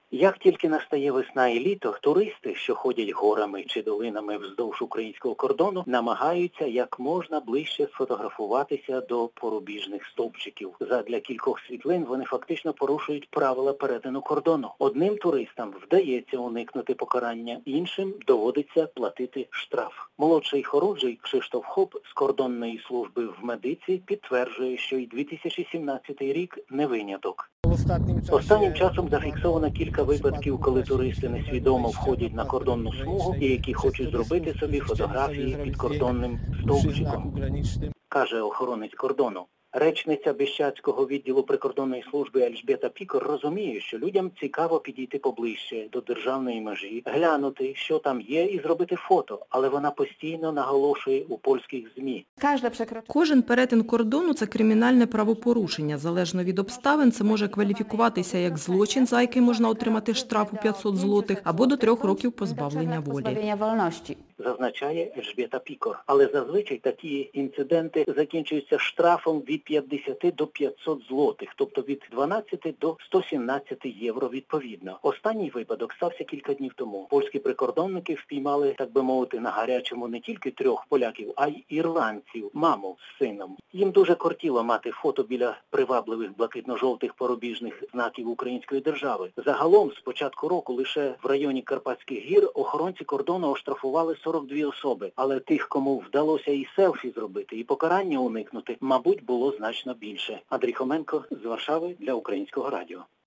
Як тільки настає весна і літо, туристи, що ходять горами чи долинами вздовж українського кордону, намагаються як можна ближче сфотографуватися до порубіжних стовпчиків. Задля кількох світлин вони фактично порушують правила перетину кордону. Одним туристам вдається уникнути покарання, іншим доводиться платити штраф. Молодший хоруджий Кшиштоф Хоп з кордонної служби в медиці підтверджує, що і 2017 рік не виняток. Останнім часом зафіксовано кілька випадків, коли туристи несвідомо входять на кордонну смугу і які хочуть зробити собі фотографії під кордонним стовпчиком, каже охоронець кордону. Речниця Біщацького відділу прикордонної служби Ельжбєта Пікор розуміє, що людям цікаво підійти поближче до державної межі, глянути, що там є, і зробити фото, але вона постійно наголошує у польських ЗМІ. Кожен перетин кордону – це кримінальне правопорушення. Залежно від обставин, це може кваліфікуватися як злочин, за який можна отримати штраф у 500 злотих, або до 3 років позбавлення волі. Зазначає Ельжбєта Пікор. Але зазвичай такі інциденти закінчуються штрафом від 50 до 500 злотих, тобто від 12 до 117 євро відповідно. Останній випадок стався кілька днів тому. Польські прикордонники впіймали, так би мовити, на гарячому не тільки 3 поляків, а й ірландців, маму з сином. Їм дуже кортіло мати фото біля привабливих блакитно-жовтих порубіжних знаків української держави. Загалом, з початку року, лише в районі Карпатських гір охоронці кордону оштрафували 42 особи. Але тих, кому вдалося і селфі зробити, і покарання уникнути, мабуть, було значно більше. Андрій Хоменко з Варшави для Українського радіо.